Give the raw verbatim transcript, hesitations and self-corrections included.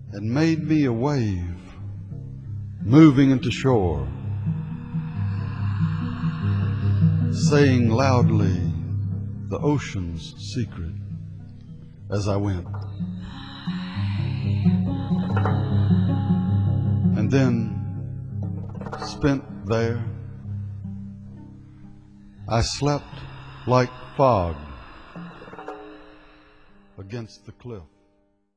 and made me a wave moving into shore, saying loudly the ocean's secret as I went. And then, spent there, I slept like fog against the cliff.